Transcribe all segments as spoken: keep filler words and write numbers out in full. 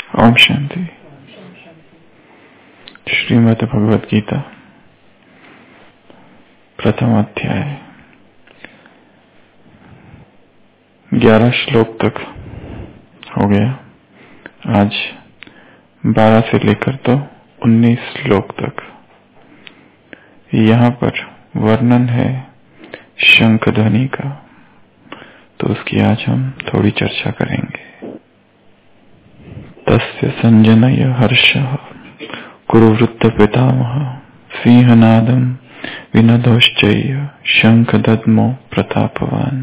ओम शांति। श्रीमद् भगवद गीता प्रथम अध्याय ग्यारह श्लोक तक हो गया। आज बारह से लेकर तो उन्नीस श्लोक तक यहाँ पर वर्णन है शंख ध्वनि का, तो उसकी आज हम थोड़ी चर्चा करेंगे। तस्य संजनय हर्षः कुरुवृत्त पितामह सिंहनादं विनदोश्चैव शंख दद्मो प्रतापवान।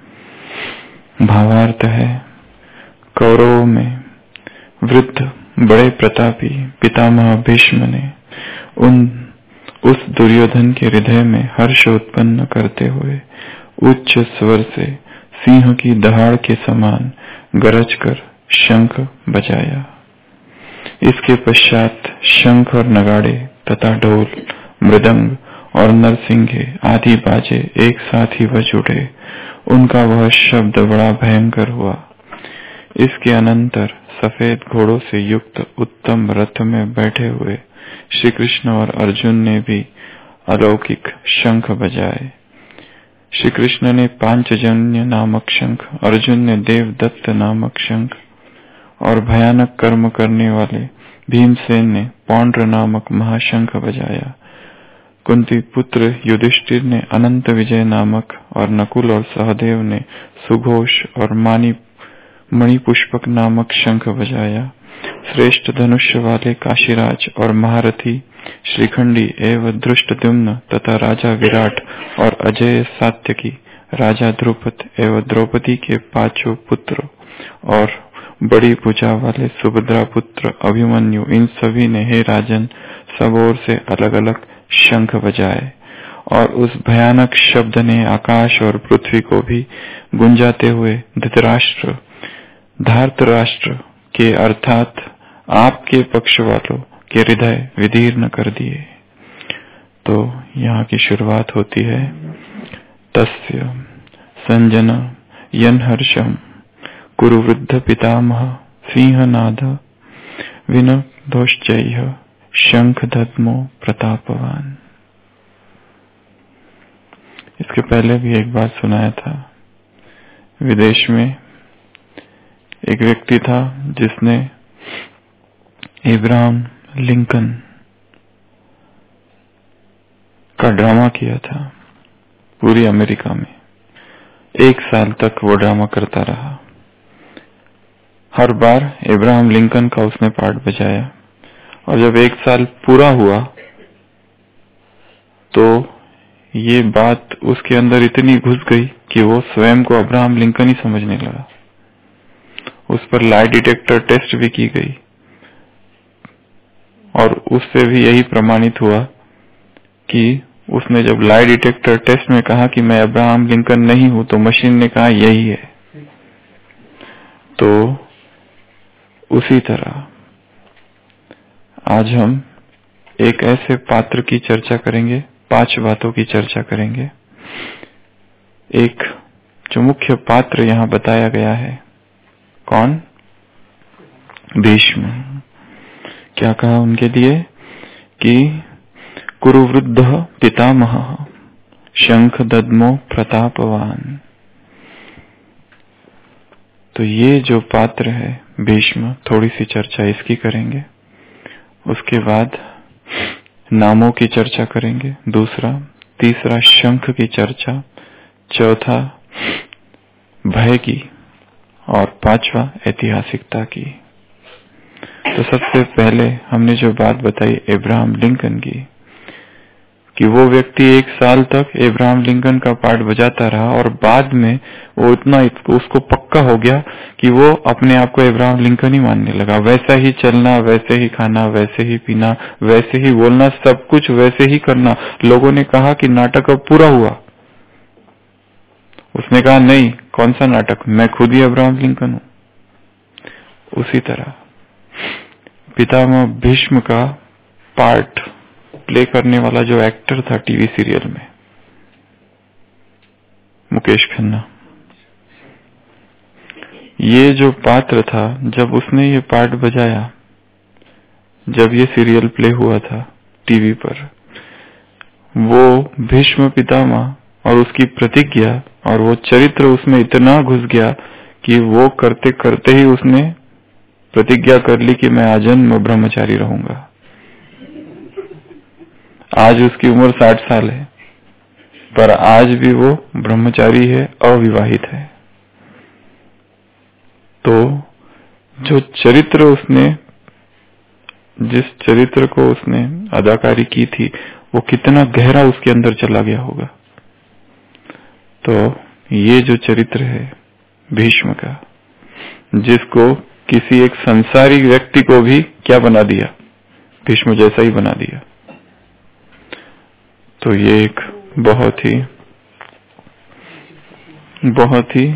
भावार्थ है, कौरवों में वृद्ध बड़े प्रतापी पितामह भीष्म ने उन उस दुर्योधन के हृदय में हर्ष उत्पन्न करते हुए उच्च स्वर से सिंह की दहाड़ के समान गरज कर शंख बजाया। इसके पश्चात शंख और नगाड़े तथा ढोल, मृदंग और नरसिंगे आदि बाजे एक साथ ही बज उठे। उनका वह शब्द बड़ा भयंकर हुआ। इसके अनंतर सफेद घोड़ों से युक्त उत्तम रथ में बैठे हुए श्री कृष्ण और अर्जुन ने भी अलौकिक शंख बजाए। श्री कृष्ण ने पांचजन्य नामक शंख, अर्जुन ने देवदत्त नामक शंख और भयानक कर्म करने वाले भीमसेन ने पौंड्र नामक महाशंख बजाया। कुंती पुत्र युधिष्ठिर ने अनंत विजय नामक और नकुल और सहदेव ने सुघोष और मानी मणिपुष्पक नामक शंख बजाया। श्रेष्ठ धनुष्य वाले काशीराज और महारथी श्रीखंडी एवं धृष्टद्युम्न तथा राजा विराट और अजय सात्यकी, राजा द्रुपद एवं द्रौपदी के पांचों पुत्र और बड़ी भुजा वाले सुभद्रा पुत्र अभिमन्यु, इन सभी ने हे राजन सब ओर से अलग अलग शंख बजाए। और उस भयानक शब्द ने आकाश और पृथ्वी को भी गुंजाते हुए धृतराष्ट्र, धार्तराष्ट्र के अर्थात आपके पक्ष वालों के हृदय विदीर्ण कर दिए। तो यहाँ की शुरुआत होती है, तस्य संजन यन्हर्षम कुरुवृद्ध पितामह सिंहनाद विनदोश्चैव शंख दद्मो प्रतापवान। इसके पहले भी एक बात सुनाया था। विदेश में एक व्यक्ति था जिसने इब्राहिम लिंकन का ड्रामा किया था पूरी अमेरिका में। एक साल तक वो ड्रामा करता रहा। हर बार इब्राहिम लिंकन का उसने पार्ट बजाया, और जब एक साल पूरा हुआ तो ये बात उसके अंदर इतनी घुस गई कि वो स्वयं को अब्राहम लिंकन ही समझने लगा। उस पर लाई डिटेक्टर टेस्ट भी की गई और उससे भी यही प्रमाणित हुआ कि उसने जब लाई डिटेक्टर टेस्ट में कहा कि मैं अब्राहम लिंकन नहीं हूं, तो मशीन ने कहा यही है। तो उसी तरह आज हम एक ऐसे पात्र की चर्चा करेंगे, पांच बातों की चर्चा करेंगे। एक जो मुख्य पात्र यहाँ बताया गया है, कौन? भीष्म। क्या कहा उनके लिए कि कुरुवृद्ध पितामह शंख दद्मो प्रतापवान। तो ये जो पात्र है भीष्म, थोड़ी सी चर्चा इसकी करेंगे। उसके बाद नामों की चर्चा करेंगे, दूसरा, तीसरा शंख की चर्चा, चौथा भय की, और पांचवा ऐतिहासिकता की। तो सबसे पहले हमने जो बात बताई इब्राहिम लिंकन की, कि वो व्यक्ति एक साल तक इब्राहिम लिंकन का पार्ट बजाता रहा और बाद में वो इतना उसको पक्का हो गया कि वो अपने आप को इब्राहिम लिंकन ही मानने लगा। वैसा ही चलना, वैसे ही खाना, वैसे ही पीना, वैसे ही बोलना, सब कुछ वैसे ही करना। लोगों ने कहा कि नाटक अब पूरा हुआ। उसने कहा नहीं, कौन सा नाटक, मैं खुद ही अब्राहम लिंकन हूं। उसी तरह पितामह भीष्म का पार्ट प्ले करने वाला जो एक्टर था टीवी सीरियल में, मुकेश खन्ना, ये जो पात्र था, जब उसने ये पार्ट बजाया, जब ये सीरियल प्ले हुआ था टीवी पर, वो भीष्म पितामह और उसकी प्रतिज्ञा और वो चरित्र उसमें इतना घुस गया कि वो करते करते ही उसने प्रतिज्ञा कर ली कि मैं आजन्म ब्रह्मचारी रहूंगा। आज उसकी उम्र साठ साल है, पर आज भी वो ब्रह्मचारी है, अविवाहित है। तो जो चरित्र उसने, जिस चरित्र को उसने अदाकारी की थी, वो कितना गहरा उसके अंदर चला गया होगा। तो ये जो चरित्र है भीष्म का, जिसको किसी एक संसारिक व्यक्ति को भी क्या बना दिया, भीष्म जैसा ही बना दिया। तो ये एक बहुत ही बहुत ही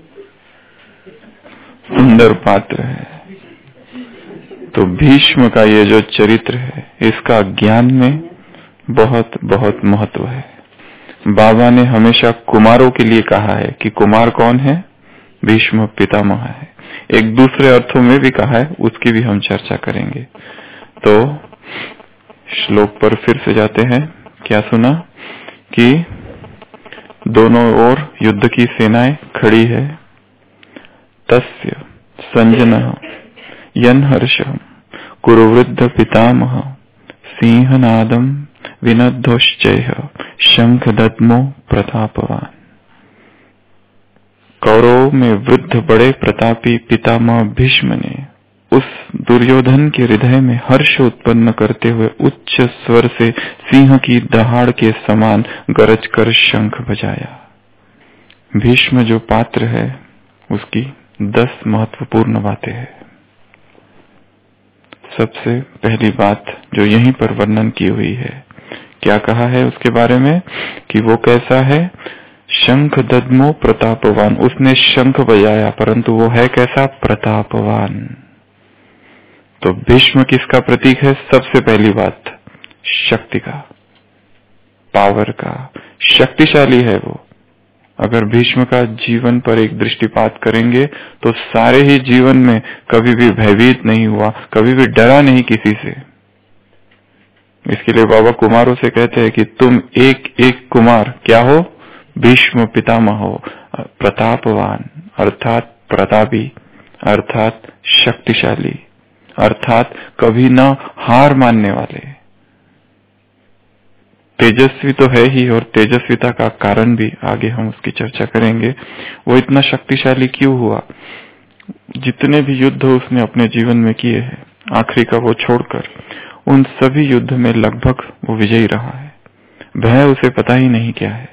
सुंदर पात्र है। तो भीष्म का ये जो चरित्र है, इसका ज्ञान में बहुत बहुत महत्व है। बाबा ने हमेशा कुमारों के लिए कहा है कि कुमार कौन है? भीष्म पितामह है। एक दूसरे अर्थों में भी कहा है, उसकी भी हम चर्चा करेंगे। तो श्लोक पर फिर से जाते हैं। क्या सुना कि दोनों ओर युद्ध की सेनाएं खड़ी है। तस्य संजनः यन्हर्षः कुरुवृद्ध पितामह सिंहनादम विनद्धोश्चैः शंखदद्मो प्रतापवान। कौरव में वृद्ध बड़े प्रतापी पितामह भीष्म ने उस दुर्योधन के हृदय में हर्ष उत्पन्न करते हुए उच्च स्वर से सिंह की दहाड़ के समान गरज कर शंख बजाया। भीष्म जो पात्र है, उसकी दस महत्वपूर्ण बातें हैं। सबसे पहली बात जो यहीं पर वर्णन की हुई है, क्या कहा है उसके बारे में कि वो कैसा है? शंख दद्मो प्रतापवान। उसने शंख बजाया, परंतु वो है कैसा? प्रतापवान। तो भीष्म किसका प्रतीक है? सबसे पहली बात शक्ति का, पावर का, शक्तिशाली है वो। अगर भीष्म का जीवन पर एक दृष्टिपात करेंगे तो सारे ही जीवन में कभी भी भयभीत नहीं हुआ, कभी भी डरा नहीं किसी से। इसके लिए बाबा कुमारों से कहते हैं कि तुम एक एक कुमार क्या हो? भीष्म पितामह हो, प्रतापवान अर्थात प्रतापी, अर्थात शक्तिशाली, अर्थात कभी न हार मानने वाले। तेजस्वी तो है ही, और तेजस्विता का कारण भी आगे हम उसकी चर्चा करेंगे। वो इतना शक्तिशाली क्यों हुआ? जितने भी युद्ध उसने अपने जीवन में किए हैं, आखिरी का वो छोड़कर, उन सभी युद्ध में लगभग वो विजयी रहा है। भय उसे पता ही नहीं क्या है।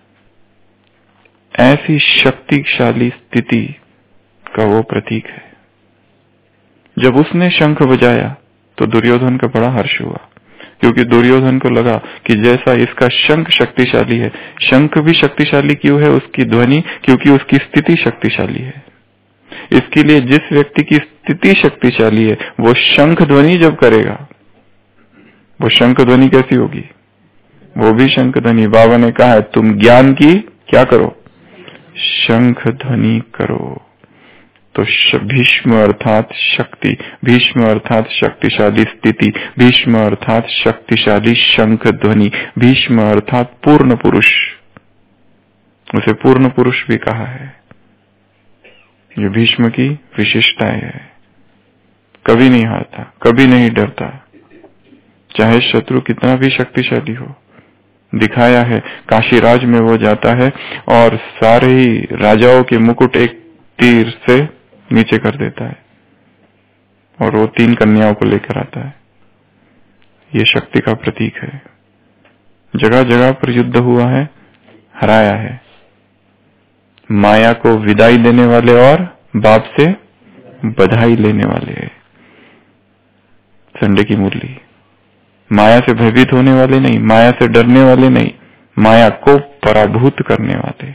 ऐसी शक्तिशाली स्थिति का वो प्रतीक है। जब उसने शंख बजाया तो दुर्योधन का बड़ा हर्ष हुआ, क्योंकि दुर्योधन को लगा कि जैसा इसका शंख शक्तिशाली है, शंख भी शक्तिशाली क्यों है? उसकी ध्वनि, क्योंकि उसकी स्थिति शक्तिशाली है। इसके लिए जिस व्यक्ति की स्थिति शक्तिशाली है, वो शंख ध्वनि जब करेगा, वो शंख ध्वनि कैसी होगी? वो भी शंख ध्वनि। बाबा ने कहा है तुम ज्ञान की क्या करो? शंख ध्वनि करो। तो भीष्म अर्थात शक्ति, भीष्म अर्थात शक्तिशाली स्थिति, भीष्म अर्थात शक्तिशाली शंख ध्वनि, भीष्म अर्थात पूर्ण पुरुष। उसे पूर्ण पुरुष भी कहा है। ये भीष्म की विशेषताएं है। कभी नहीं हारता, कभी नहीं डरता, चाहे शत्रु कितना भी शक्तिशाली हो। दिखाया है काशीराज में वो जाता है और सारे ही राजाओं के मुकुट एक तीर से नीचे कर देता है, और वो तीन कन्याओं को लेकर आता है। ये शक्ति का प्रतीक है। जगह जगह पर युद्ध हुआ है, हराया है। माया को विदाई देने वाले और बाप से बधाई लेने वाले है संडे की मुरली। माया से भयभीत होने वाले नहीं, माया से डरने वाले नहीं, माया को पराभूत करने वाले।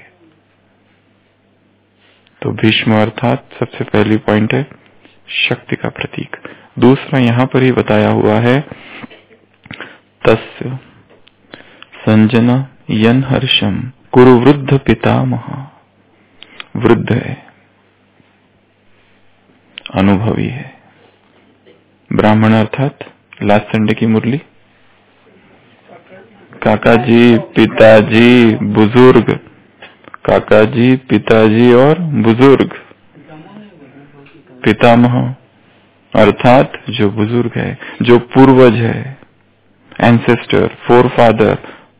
तो भीष्म अर्थात सबसे पहली पॉइंट है शक्ति का प्रतीक। दूसरा यहां पर ही बताया हुआ है तस्य संजन यन्हर्षम कुरुवृद्ध पितामह। वृद्ध है, अनुभवी है। ब्राह्मण अर्थात लास्ट संडे की मुरली, काका जी, पिताजी, बुजुर्ग, काका जी, पिताजी और बुजुर्ग। पितामह अर्थात जो बुजुर्ग है, जो पूर्वज है, एंसेस्टर, फोरफादर,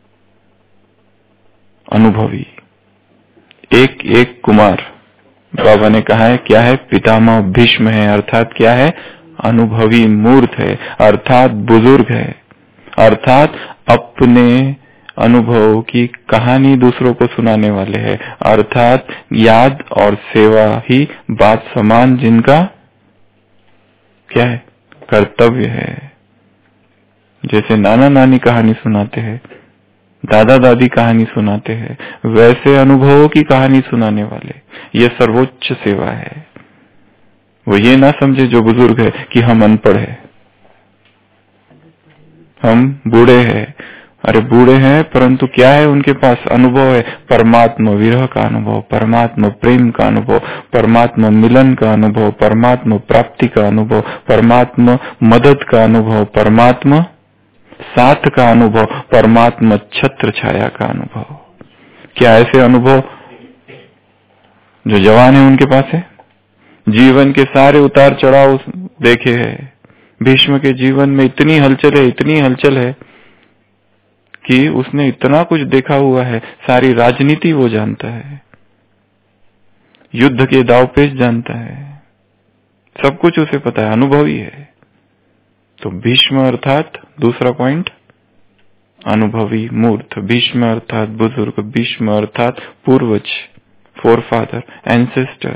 अनुभवी। एक एक कुमार बाबा ने कहा है क्या है? पितामह भीष्म है, अर्थात क्या है? अनुभवी मूर्त है, अर्थात बुजुर्ग है, अर्थात अपने अनुभव की कहानी दूसरों को सुनाने वाले हैं, अर्थात याद और सेवा ही बात समान जिनका क्या है? कर्तव्य है। जैसे नाना नानी कहानी सुनाते हैं, दादा दादी कहानी सुनाते हैं, वैसे अनुभवों की कहानी सुनाने वाले, ये सर्वोच्च सेवा है। वो ये ना समझे जो बुजुर्ग है कि हम अनपढ़ है, हम बूढ़े हैं। अरे बूढ़े हैं परंतु क्या है उनके पास? अनुभव है, परमात्मा विरह का अनुभव, परमात्मा प्रेम का अनुभव, परमात्मा मिलन का अनुभव, परमात्मा प्राप्ति का अनुभव, परमात्मा मदद का अनुभव, परमात्मा साथ का अनुभव, परमात्मा छत्र छाया का अनुभव। क्या ऐसे अनुभव जो जवान है उनके पास है? जीवन के सारे उतार चढ़ाव देखे हैं। भीष्म के जीवन में इतनी हलचल है, इतनी हलचल है कि उसने इतना कुछ देखा हुआ है, सारी राजनीति वो जानता है, युद्ध के दांवपेच जानता है, सब कुछ उसे पता है, अनुभवी है। तो भीष्म अर्थात दूसरा पॉइंट अनुभवी मूर्त, भीष्म अर्थात बुजुर्ग, भीष्म अर्थात पूर्वज, फोरफादर, एंसेस्टर,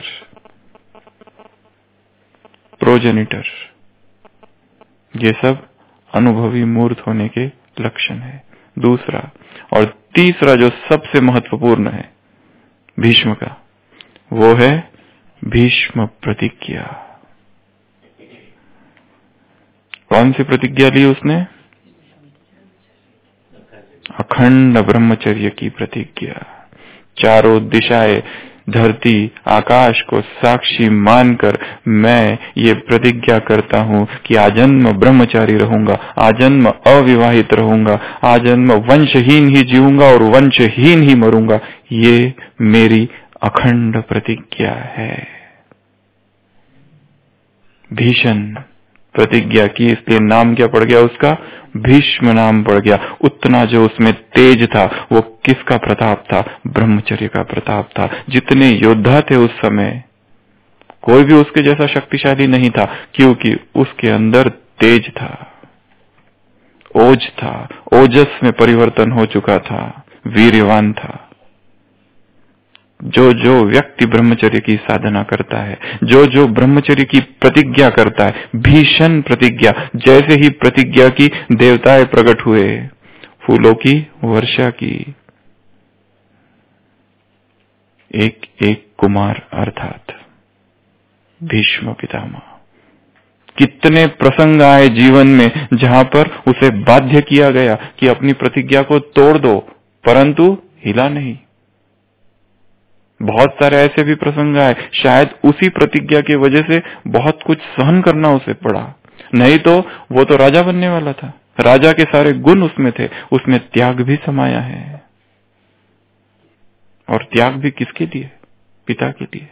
प्रोजेनिटर, ये सब अनुभवी मूर्त होने के लक्षण है। दूसरा और तीसरा जो सबसे महत्वपूर्ण है भीष्म का, वो है भीष्म प्रतिज्ञा। कौन सी प्रतिज्ञा ली उसने? अखंड ब्रह्मचर्य की प्रतिज्ञा। चारों दिशाएं, धरती आकाश को साक्षी मानकर मैं ये प्रतिज्ञा करता हूँ कि आजन्म ब्रह्मचारी रहूंगा, आजन्म अविवाहित रहूंगा, आजन्म वंशहीन ही जीऊंगा और वंशहीन ही मरूंगा। ये मेरी अखंड प्रतिज्ञा है। भीषण प्रतिज्ञा की, इसलिए नाम क्या पड़ गया उसका? भीष्म नाम पड़ गया। उतना जो उसमें तेज था वो किसका प्रताप था? ब्रह्मचर्य का प्रताप था। जितने योद्धा थे उस समय कोई भी उसके जैसा शक्तिशाली नहीं था, क्योंकि उसके अंदर तेज था, ओज था, ओजस में परिवर्तन हो चुका था, वीर्यवान था। जो जो व्यक्ति ब्रह्मचर्य की साधना करता है, जो जो ब्रह्मचर्य की प्रतिज्ञा करता है, भीषण प्रतिज्ञा, जैसे ही प्रतिज्ञा की देवताएं प्रकट हुए, फूलों की वर्षा की। एक एक कुमार अर्थात भीष्म पितामह। कितने प्रसंग आए जीवन में जहां पर उसे बाध्य किया गया कि अपनी प्रतिज्ञा को तोड़ दो, परंतु हिला नहीं। बहुत सारे ऐसे भी प्रसंग आए, शायद उसी प्रतिज्ञा की वजह से बहुत कुछ सहन करना उसे पड़ा, नहीं तो वो तो राजा बनने वाला था, राजा के सारे गुण उसमें थे, उसमें त्याग भी समाया है। और त्याग भी किसके लिए? पिता के लिए।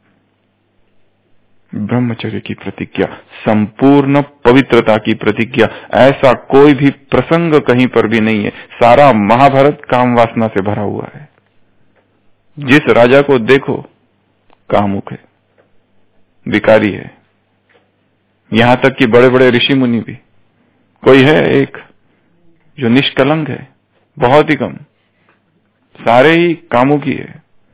ब्रह्मचर्य की प्रतिज्ञा, संपूर्ण पवित्रता की प्रतिज्ञा। ऐसा कोई भी प्रसंग कहीं पर भी नहीं है। सारा महाभारत काम वासना से भरा हुआ है। जिस राजा को देखो कामुक है, विकारी है, यहां तक कि बड़े बड़े ऋषि मुनि भी। कोई है एक जो निष्कलंक है? बहुत ही कम, सारे ही कामुकी है।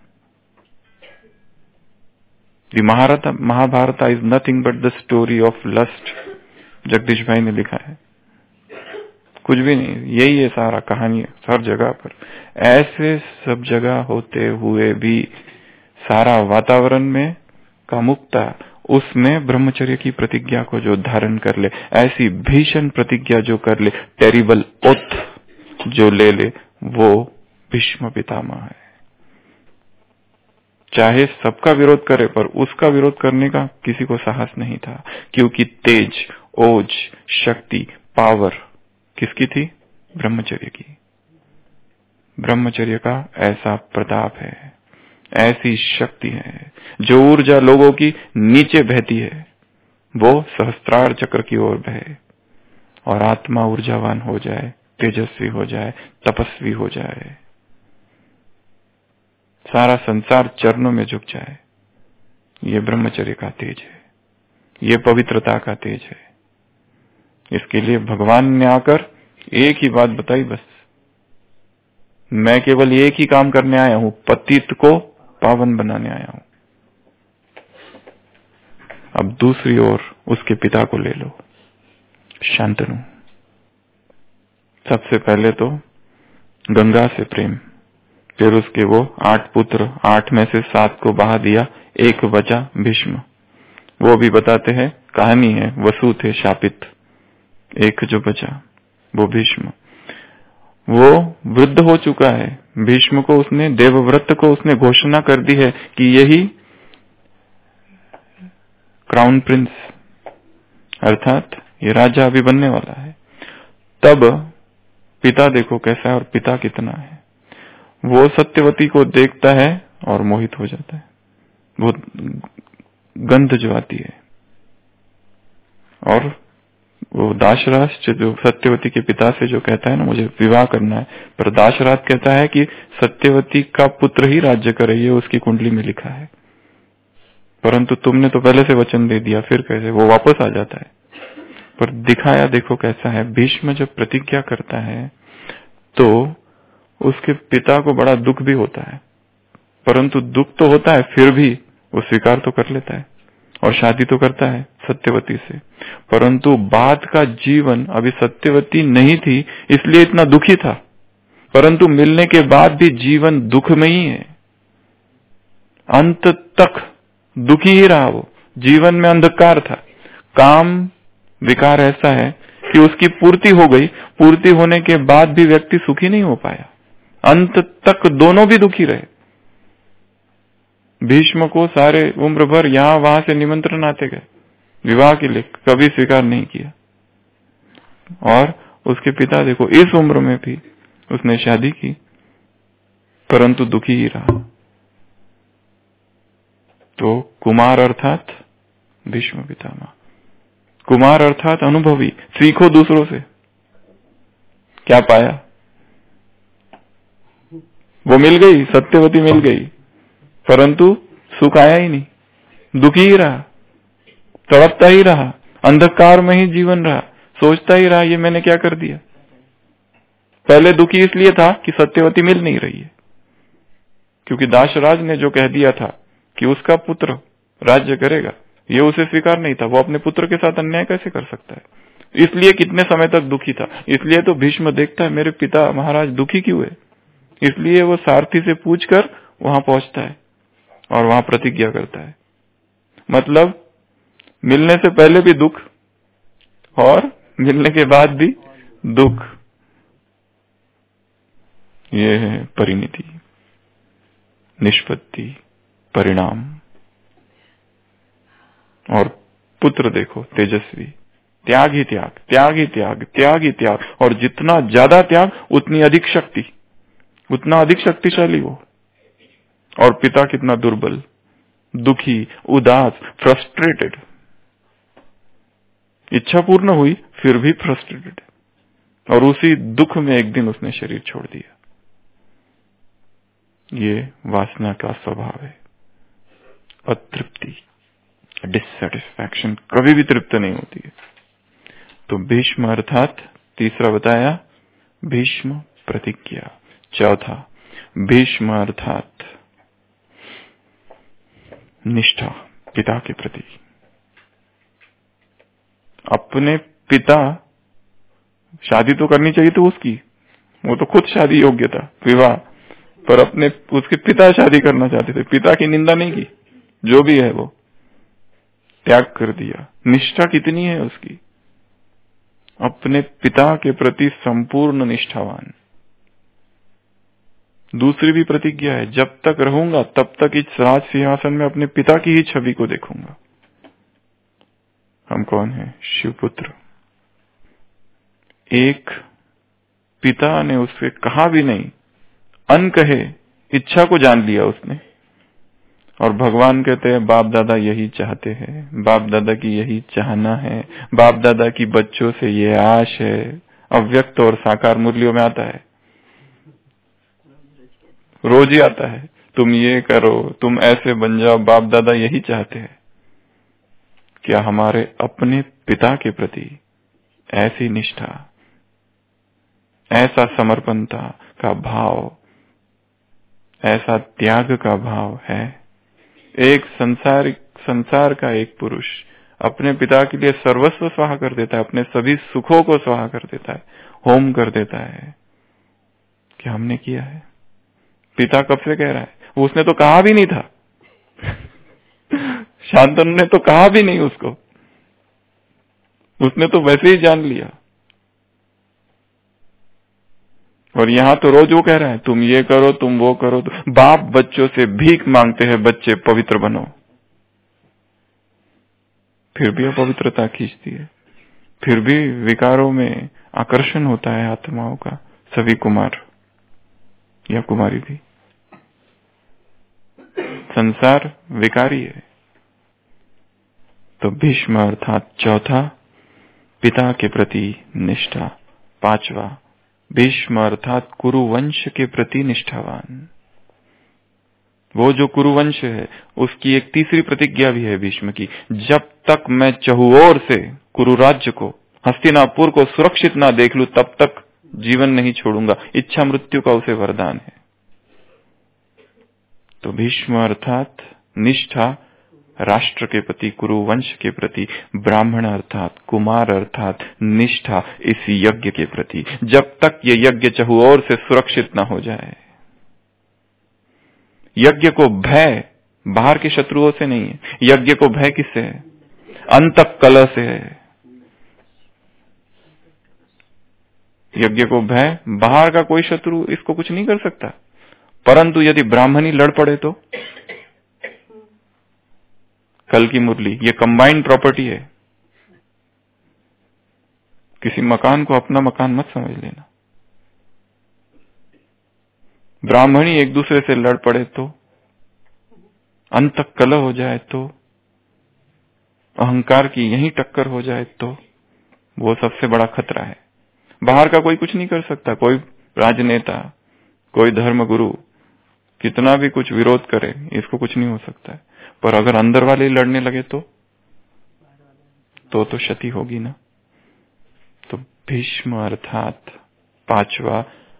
The Mahabharata Mahabharata is nothing but the story of lust, Jagdish भाई ने लिखा है। कुछ भी नहीं, यही है सारा कहानी है, हर जगह पर। ऐसे सब जगह होते हुए भी सारा वातावरण में कामुकता, उसमें ब्रह्मचर्य की प्रतिज्ञा को जो धारण कर ले, ऐसी भीषण प्रतिज्ञा जो कर ले, टेरिबल ओथ जो ले ले, वो भीष्म पितामह है। चाहे सबका विरोध करे, पर उसका विरोध करने का किसी को साहस नहीं था, क्योंकि तेज, ओज, शक्ति, पावर किसकी थी? ब्रह्मचर्य की। ब्रह्मचर्य का ऐसा प्रताप है, ऐसी शक्ति है, जो ऊर्जा लोगों की नीचे बहती है वो सहस्त्रार चक्र की ओर बहे और आत्मा ऊर्जावान हो जाए, तेजस्वी हो जाए, तपस्वी हो जाए, सारा संसार चरणों में झुक जाए। ये ब्रह्मचर्य का तेज है, ये पवित्रता का तेज है। इसके लिए भगवान ने आकर एक ही बात बताई, बस मैं केवल एक ही काम करने आया हूं, पतित को पावन बनाने आया हूं। अब दूसरी ओर उसके पिता को ले लो, शांतनु। सबसे पहले तो गंगा से प्रेम, फिर उसके वो आठ पुत्र, आठ में से सात को बहा दिया, एक बचा भीष्म। वो भी बताते हैं, कहानी है, वसु थे शापित, एक जो बचा वो भीष्म। वो वृद्ध हो चुका है, भीष्म को उसने, देवव्रत को उसने घोषणा कर दी है कि यही क्राउन प्रिंस, अर्थात ये राजा अभी बनने वाला है। तब पिता देखो कैसा है और पिता कितना है। वो सत्यवती को देखता है और मोहित हो जाता है। वो गंध जो आती है, और वो दाशराज जो सत्यवती के पिता से जो कहता है ना, मुझे विवाह करना है, पर दाशराज कहता है कि सत्यवती का पुत्र ही राज्य करे, ये उसकी कुंडली में लिखा है, परंतु तुमने तो पहले से वचन दे दिया, फिर कैसे? वो वापस आ जाता है। पर दिखाया देखो कैसा है, भीष्म जब प्रतिज्ञा करता है तो उसके पिता को बड़ा दुख भी होता है, परंतु दुख तो होता है, फिर भी वो स्वीकार तो कर लेता है और शादी तो करता है सत्यवती से। परंतु बाद का जीवन, अभी सत्यवती नहीं थी इसलिए इतना दुखी था, परंतु मिलने के बाद भी जीवन दुख में ही है, अंत तक दुखी ही रहा। वो जीवन में अंधकार था। काम विकार ऐसा है कि उसकी पूर्ति हो गई, पूर्ति होने के बाद भी व्यक्ति सुखी नहीं हो पाया, अंत तक दोनों भी दुखी रहे। भीष्म को सारे उम्र भर यहां वहां से निमंत्रण आते गए विवाह के लिए, कभी स्वीकार नहीं किया। और उसके पिता देखो, इस उम्र में भी उसने शादी की, परंतु दुखी ही रहा। तो कुमार अर्थात भीष्म पितामह, कुमार अर्थात अनुभवी। सीखो दूसरों से। क्या पाया? वो मिल गई, सत्यवती मिल गई, परंतु सुख आया ही नहीं, दुखी ही रहा, तड़पता ही रहा, अंधकार में ही जीवन रहा, सोचता ही रहा ये मैंने क्या कर दिया। पहले दुखी इसलिए था कि सत्यवती मिल नहीं रही है, क्योंकि दाशराज ने जो कह दिया था कि उसका पुत्र राज्य करेगा, ये उसे स्वीकार नहीं था। वो अपने पुत्र के साथ अन्याय कैसे कर सकता है? इसलिए कितने समय तक दुखी था। इसलिए तो भीष्म देखता है मेरे पिता महाराज दुखी क्यों है, इसलिए वो सारथी से पूछकर वहां पहुंचता है और वहां प्रतिज्ञा करता है। मतलब मिलने से पहले भी दुख और मिलने के बाद भी दुख। ये है परिणति, निष्पत्ति, परिणाम। और पुत्र देखो तेजस्वी, त्याग ही त्याग, त्याग ही त्याग, त्याग ही त्याग, और जितना ज्यादा त्याग उतनी अधिक शक्ति, उतना अधिक शक्तिशाली वो। और पिता कितना दुर्बल, दुखी, उदास, फ्रस्ट्रेटेड। इच्छा पूर्ण हुई फिर भी फ्रस्ट्रेटेड, और उसी दुख में एक दिन उसने शरीर छोड़ दिया। ये वासना का स्वभाव है। अतृप्ति, डिससेटिस्फैक्शन, कभी भी तृप्त नहीं होती है। तो भीष्म अर्थात तीसरा बताया भीष्म प्रतिज्ञा। चौथा भीष्म अर्थात निष्ठा पिता के प्रति। अपने पिता, शादी तो करनी चाहिए तो उसकी, वो तो खुद शादी योग्य था, विवाह, पर अपने उसके पिता शादी करना चाहते थे। पिता की निंदा नहीं की, जो भी है वो त्याग कर दिया। निष्ठा कितनी है उसकी, अपने पिता के प्रति संपूर्ण निष्ठावान। दूसरी भी प्रतिज्ञा है, जब तक रहूंगा तब तक इस राज सिंहासन में अपने पिता की ही छवि को देखूंगा। हम कौन हैं? शिवपुत्र। एक पिता ने उससे कहा भी नहीं, अनकहे इच्छा को जान लिया उसने। और भगवान कहते हैं बाप दादा यही चाहते हैं, बाप दादा की यही चाहना है, बाप दादा की बच्चों से ये आश है। अव्यक्त और साकार मुरलियों में आता है, रोज ही आता है, तुम ये करो, तुम ऐसे बन जाओ। बाप दादा यही चाहते हैं। क्या हमारे अपने पिता के प्रति ऐसी निष्ठा, ऐसा समर्पणता का भाव, ऐसा त्याग का भाव है? एक संसार संसार का एक पुरुष अपने पिता के लिए सर्वस्व स्वाहा कर देता है, अपने सभी सुखों को स्वाहा कर देता है, होम कर देता है। क्या हमने किया है? पिता कब से कह रहा है? उसने तो कहा भी नहीं था शांतनु ने तो कहा भी नहीं उसको, उसने तो वैसे ही जान लिया। और यहां तो रोज वो कह रहा है तुम ये करो, तुम वो करो। तो बाप बच्चों से भीख मांगते हैं, बच्चे पवित्र बनो, फिर भी अपवित्रता खींचती है, फिर भी विकारों में आकर्षण होता है आत्माओं का। सभी कुमार या कुमारी भी, संसार विकारी है। तो भीष्म अर्थात चौथा, पिता के प्रति निष्ठा। पांचवा, भीष्म अर्थात कुरुवंश के प्रति निष्ठावान। वो जो कुरुवंश है उसकी एक तीसरी प्रतिज्ञा भी है भीष्म की, जब तक मैं चहुओर से कुरु राज्य को, हस्तिनापुर को सुरक्षित ना देख लूं तब तक जीवन नहीं छोड़ूंगा। इच्छा मृत्यु का उसे वरदान है। तो भीष्म अर्थात निष्ठा राष्ट्र के प्रति, कुरुवंश के प्रति, ब्राह्मण अर्थात कुमार अर्थात निष्ठा इस यज्ञ के प्रति, जब तक ये यज्ञ चहुओर से सुरक्षित न हो जाए। यज्ञ को भय बाहर के शत्रुओं से नहीं है, यज्ञ को भय किससे है? अंतः कलह से है। यज्ञ को भय बाहर का कोई शत्रु इसको कुछ नहीं कर सकता, परंतु यदि ब्राह्मणी लड़ पड़े तो कल की मुरली, ये कंबाइंड प्रॉपर्टी है। किसी मकान को अपना मकान मत समझ लेना। ब्राह्मणी एक दूसरे से लड़ पड़े तो, अंतः कलह हो जाए तो, अहंकार की यही टक्कर हो जाए तो, वो सबसे बड़ा खतरा है। बाहर का कोई कुछ नहीं कर सकता, कोई राजनेता, कोई धर्मगुरु कितना भी कुछ विरोध करे, इसको कुछ नहीं हो सकता है। पर अगर अंदर वाले लड़ने लगे तो तो तो क्षति होगी ना। तो भीष्म अर्थात पांचवा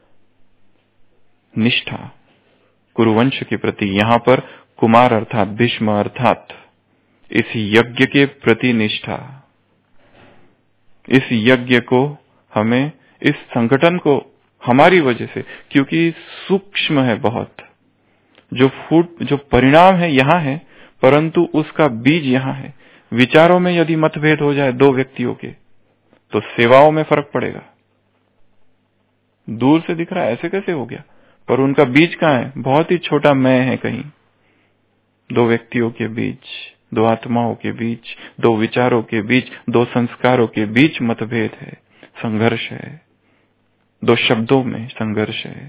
निष्ठा कुरुवंश के प्रति, यहां पर कुमार अर्थात भीष्म अर्थात इस यज्ञ के प्रति निष्ठा। इस यज्ञ को हमें, इस संगठन को हमारी वजह से, क्योंकि सूक्ष्म है बहुत, जो फूट जो परिणाम है यहां है, परंतु उसका बीज यहां है। विचारों में यदि मतभेद हो जाए दो व्यक्तियों के तो सेवाओं में फर्क पड़ेगा। दूर से दिख रहा है ऐसे कैसे हो गया, पर उनका बीज कहां है? बहुत ही छोटा मैं है कहीं। दो व्यक्तियों के बीच, दो आत्माओं के बीच, दो विचारों के बीच, दो संस्कारों के बीच मतभेद है, संघर्ष है, दो शब्दों में संघर्ष है।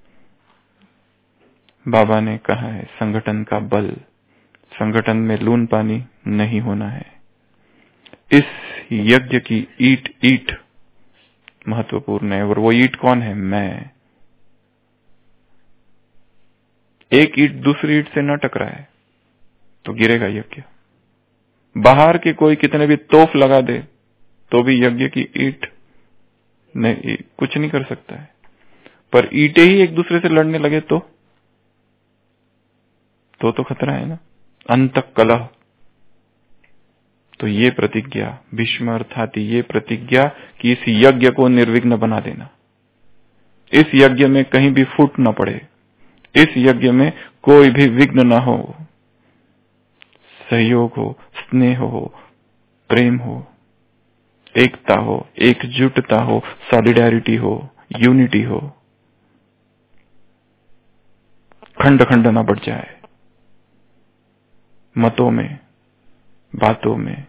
बाबा ने कहा है संगठन का बल, संगठन में लून पानी नहीं होना है। इस यज्ञ की ईट ईट महत्वपूर्ण है, और वो ईट कौन है? मैं। एक ईट दूसरी ईट से न टकराए तो गिरेगा यज्ञ। बाहर के कोई कितने भी तोफ लगा दे तो भी यज्ञ की ईट नहीं, कुछ नहीं कर सकता है। पर ईटे ही एक दूसरे से लड़ने लगे तो तो तो खतरा है ना, अंतः कलह। तो ये प्रतिज्ञा भीष्म अर्थात ये प्रतिज्ञा कि इस यज्ञ को निर्विघ्न बना देना, इस यज्ञ में कहीं भी फूट न पड़े, इस यज्ञ में कोई भी विघ्न न हो, सहयोग हो, स्नेह हो, प्रेम हो, एकता हो, एकजुटता हो, सॉलिडेरिटी हो, यूनिटी हो। खंड खंड ना बढ़ जाए मतों में, बातों में,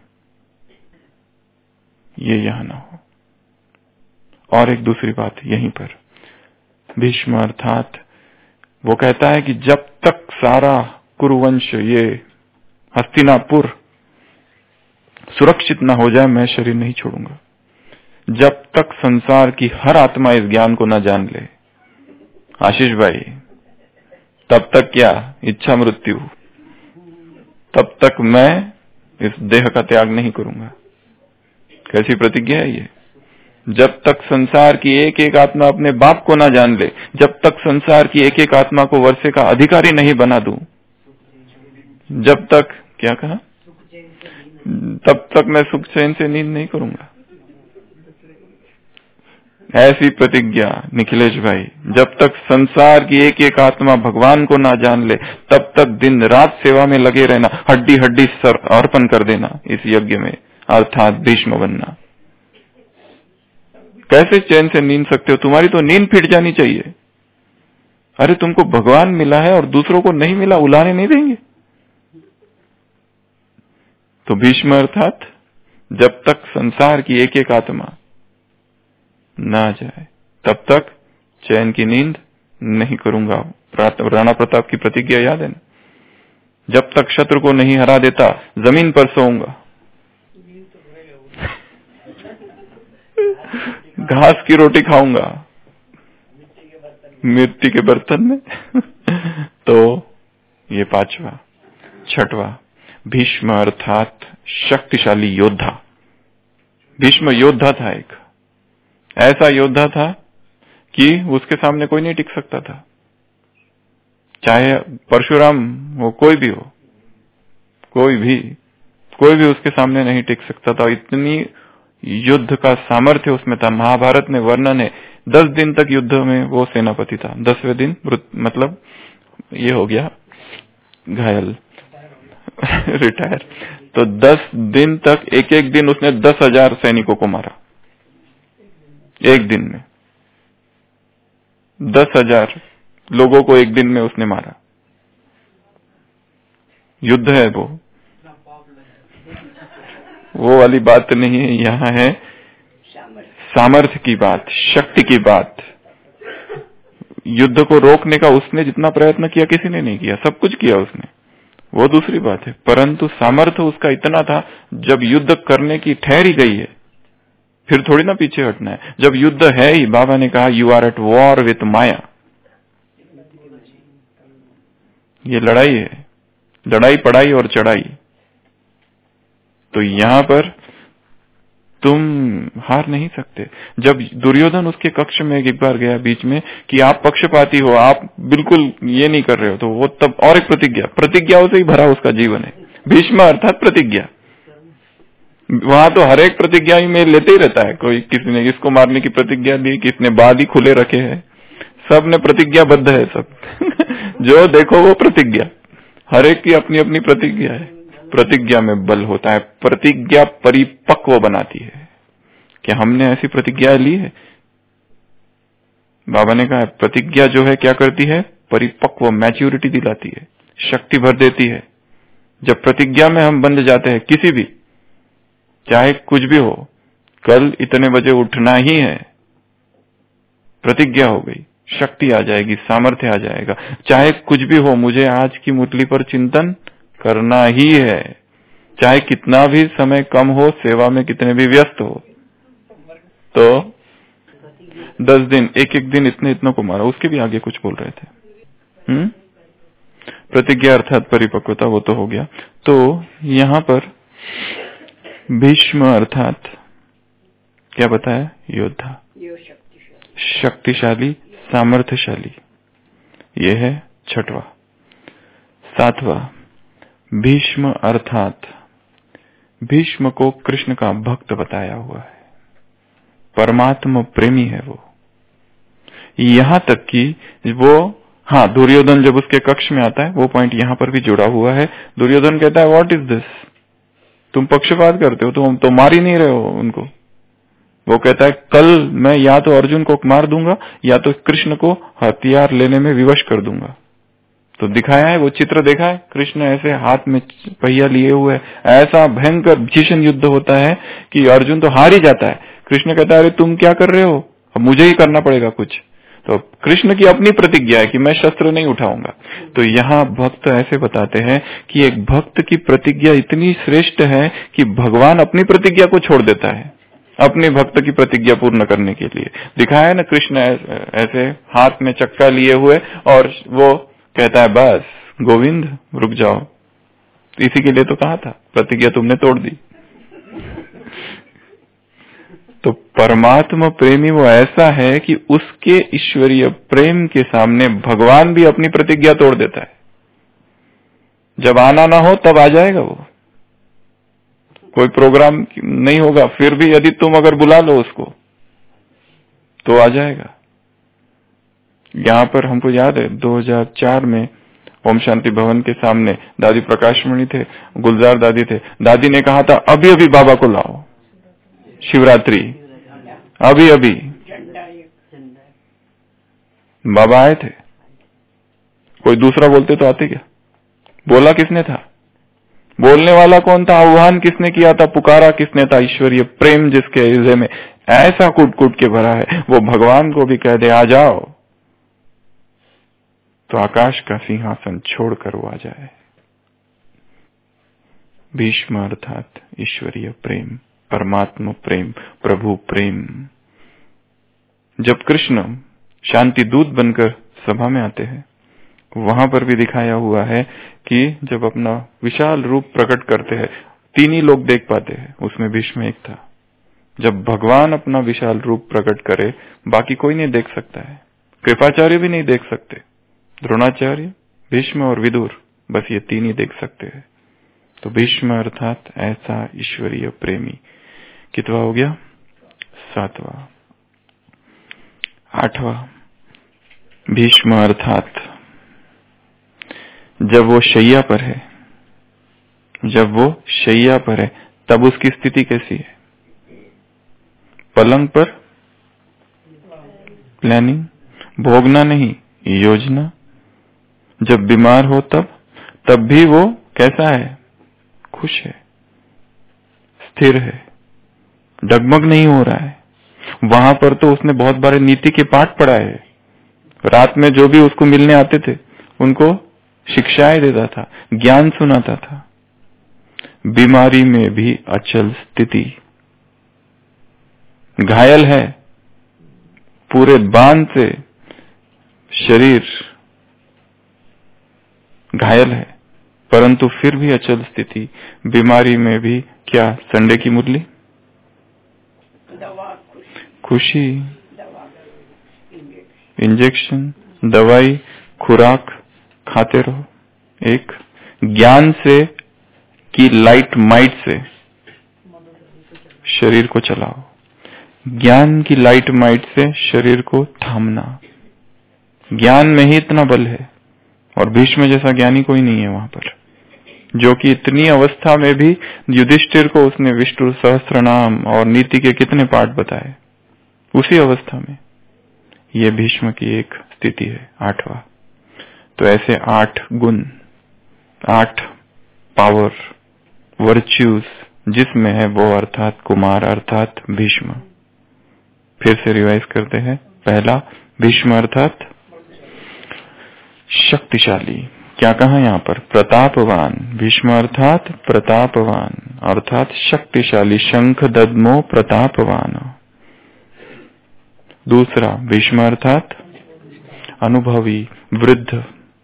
ये यहां ना हो। और एक दूसरी बात यहीं पर, भीष्म अर्थात वो कहता है कि जब तक सारा कुरुवंश, ये हस्तिनापुर सुरक्षित ना हो जाए, मैं शरीर नहीं छोड़ूंगा। जब तक संसार की हर आत्मा इस ज्ञान को न जान ले, आशीष भाई, तब तक क्या इच्छा मृत्यु, तब तक मैं इस देह का त्याग नहीं करूंगा। कैसी प्रतिज्ञा है ये? जब तक संसार की एक एक आत्मा अपने बाप को ना जान ले, जब तक संसार की एक एक आत्मा को वर्षे का अधिकारी नहीं बना दूं, जब तक, क्या कहा, तब तक मैं सुख चैन से नींद नहीं करूंगा। ऐसी प्रतिज्ञा निखिलेश भाई, जब तक संसार की एक एक आत्मा भगवान को ना जान ले, तब तक दिन रात सेवा में लगे रहना, हड्डी हड्डी सर अर्पण कर देना इस यज्ञ में, अर्थात भीष्म बनना। कैसे चैन से नींद सकते हो? तुम्हारी तो नींद फिट जानी चाहिए। अरे तुमको भगवान मिला है और दूसरों को नहीं मिला, उलाने नहीं देंगे। तो भीष्म अर्थात जब तक संसार की एक एक आत्मा ना जाए, तब तक चैन की नींद नहीं करूंगा। राणा प्रताप की प्रतिज्ञा याद है ना? जब तक शत्रु को नहीं हरा देता, जमीन पर सोऊंगा, घास की रोटी खाऊंगा, मिट्टी के बर्तन में। तो ये पांचवा। छठवा, भीष्म अर्थात शक्तिशाली योद्धा। भीष्म योद्धा था, एक ऐसा योद्धा था कि उसके सामने कोई नहीं टिक सकता था, चाहे परशुराम हो, कोई भी हो, कोई भी कोई भी उसके सामने नहीं टिक सकता था। इतनी युद्ध का सामर्थ्य उसमें था। महाभारत में वर्णन है, दस दिन तक युद्ध में वो सेनापति था। दसवें दिन मतलब ये हो गया घायल, रिटायर। तो दस दिन तक, एक एक दिन उसने दस हजार सैनिकों को मारा। एक दिन में दस हजार लोगों को एक दिन में उसने मारा। युद्ध है वो, वो वाली बात नहीं है। यहाँ है सामर्थ्य की बात, शक्ति की बात। युद्ध को रोकने का उसने जितना प्रयत्न किया किसी ने नहीं किया, सब कुछ किया उसने, वो दूसरी बात है। परंतु सामर्थ्य उसका इतना था, जब युद्ध करने की ठहरी गई है, फिर थोड़ी ना पीछे हटना है। जब युद्ध है ही, बाबा ने कहा you are at war with maya. ये लड़ाई है, लड़ाई पड़ाई और चढ़ाई। तो यहां पर तुम हार नहीं सकते। जब दुर्योधन उसके कक्ष में एक बार गया बीच में कि आप पक्षपाती हो, आप बिल्कुल ये नहीं कर रहे हो, तो वो तब और एक प्रतिज्ञा, प्रतिज्ञाओं से ही भरा उसका जीवन है। भीष्म अर्थात प्रतिज्ञा। वहां तो हर एक प्रतिज्ञा ही में लेते ही रहता है। कोई किसी ने इसको मारने की प्रतिज्ञा दी, किसी ने बाल ही खुले रखे हैं, सब ने प्रतिज्ञाबद्ध है सब। जो देखो वो प्रतिज्ञा, हर एक की अपनी अपनी प्रतिज्ञा है। प्रतिज्ञा में बल होता है। प्रतिज्ञा परिपक्व बनाती है। क्या हमने ऐसी प्रतिज्ञा ली है? बाबा ने कहा प्रतिज्ञा जो है क्या करती है? परिपक्व, मैच्योरिटी दिलाती है, शक्ति भर देती है। जब प्रतिज्ञा में हम बंध जाते हैं, किसी भी, चाहे कुछ भी हो, कल इतने बजे उठना ही है, प्रतिज्ञा हो गई, शक्ति आ जाएगी, सामर्थ्य आ जाएगा। चाहे कुछ भी हो, मुझे आज की मुरली पर चिंतन करना ही है, चाहे कितना भी समय कम हो, सेवा में कितने भी व्यस्त हो। तो दस दिन, एक एक दिन इतने इतनों को मारा। उसके भी आगे कुछ बोल रहे थे। हम्म प्रतिज्ञा अर्थात परिपक्वता, वो तो हो गया। तो यहाँ पर भीष्म अर्थात क्या बताया? योद्धा, शक्तिशाली, सामर्थ्यशाली। ये है छठवा। सातवां, भीष्म अर्थात भीष्म को कृष्ण का भक्त बताया हुआ है, परमात्मा प्रेमी है वो। यहां तक कि वो, हाँ, दुर्योधन जब उसके कक्ष में आता है, वो पॉइंट यहां पर भी जुड़ा हुआ है। दुर्योधन कहता है व्हाट इज दिस, तुम पक्षपात करते हो, तुम तो मार ही नहीं रहे हो उनको। वो कहता है कल मैं या तो अर्जुन को मार दूंगा या तो कृष्ण को हथियार लेने में विवश कर दूंगा। तो दिखाया है, वो चित्र देखा है, कृष्ण ऐसे हाथ में पहिया लिए हुए है, ऐसा भयंकर भीषण युद्ध होता है कि अर्जुन तो हार ही जाता है। कृष्ण कहता है अरे तुम क्या कर रहे हो, अब मुझे ही करना पड़ेगा कुछ। तो कृष्ण की अपनी प्रतिज्ञा है कि मैं शस्त्र नहीं उठाऊंगा। तो यहाँ भक्त ऐसे बताते हैं कि एक भक्त की प्रतिज्ञा इतनी श्रेष्ठ है कि भगवान अपनी प्रतिज्ञा को छोड़ देता है अपने भक्त की प्रतिज्ञा पूर्ण करने के लिए। दिखाया है ना, कृष्ण ऐसे हाथ में चक्का लिए हुए और वो कहता है बस गोविंद रुक जाओ। इसी के लिए तो कहा था, प्रतिज्ञा तुमने तोड़ दी। तो परमात्मा प्रेमी वो ऐसा है कि उसके ईश्वरीय प्रेम के सामने भगवान भी अपनी प्रतिज्ञा तोड़ देता है। जब आना ना हो तब आ जाएगा वो, कोई प्रोग्राम नहीं होगा फिर भी यदि तुम अगर बुला लो उसको तो आ जाएगा। यहाँ पर हमको याद है दो हज़ार चार में ओम शांति भवन के सामने दादी प्रकाशमणि थे, गुलजार दादी थे। दादी ने कहा था अभी अभी बाबा को लाओ, शिवरात्रि अभी अभी। बाबा आए थे, कोई दूसरा बोलते तो आते क्या? बोला किसने था? बोलने वाला कौन था? आह्वान किसने किया था? पुकारा किसने था? ईश्वरीय प्रेम जिसके हृदय में ऐसा कूट कूट के भरा है, वो भगवान को भी कह दे आ जाओ तो आकाश का सिंहासन छोड़कर वो आ जाए। भीष्म अर्थात ईश्वरीय प्रेम, परमात्मा प्रेम, प्रभु प्रेम। जब कृष्ण शांति दूत बनकर सभा में आते हैं, वहां पर भी दिखाया हुआ है कि जब अपना विशाल रूप प्रकट करते हैं, तीन ही लोग देख पाते हैं, उसमें भीष्म एक था। जब भगवान अपना विशाल रूप प्रकट करे, बाकी कोई नहीं देख सकता है, कृपाचार्य भी नहीं देख सकते, द्रोणाचार्य, भीष्म और विदुर, बस ये तीन ही देख सकते हैं। तो भीष्म अर्थात ऐसा ईश्वरीय प्रेमी। कितवा हो गया? सातवां। आठवां, भीष्म अर्थात जब वो शैया पर है, जब वो शैया पर है तब उसकी स्थिति कैसी है? पलंग पर प्लानिंग, भोगना नहीं, योजना। जब बीमार हो तब तब भी वो कैसा है? खुश है, स्थिर है, डगमग नहीं हो रहा है। वहां पर तो उसने बहुत बारे नीति के पाठ पढ़ाए है, रात में जो भी उसको मिलने आते थे उनको शिक्षाएं देता था, ज्ञान सुनाता था। बीमारी में भी अचल स्थिति, घायल है, पूरे बांध से शरीर घायल है, परंतु फिर भी अचल स्थिति। बीमारी में भी क्या? संडे की मुरली, खुशी, इंजेक्शन, दवाई, खुराक खाते रहो। एक ज्ञान से की लाइट माइट से शरीर को चलाओ, ज्ञान की लाइट माइट से शरीर को थामना। ज्ञान में ही इतना बल है, और भीष्म जैसा ज्ञानी कोई नहीं है वहां पर, जो कि इतनी अवस्था में भी युधिष्ठिर को उसने विष्णु सहस्त्र नाम और नीति के कितने पाठ बताए, उसी अवस्था में ये भीष्म की एक स्थिति है। आठवां। तो ऐसे आठ गुण, आठ पावर, वर्च्यूज जिसमें है वो अर्थात कुमार अर्थात भीष्म। फिर से रिवाइज करते हैं। पहला, भीष्म अर्थात शक्तिशाली। क्या कहा यहाँ पर? प्रतापवान। भीष्म अर्थात प्रतापवान अर्थात शक्तिशाली, शंख दद्मो प्रतापवान। दूसरा, भीष्म अर्थात अनुभवी, वृद्ध।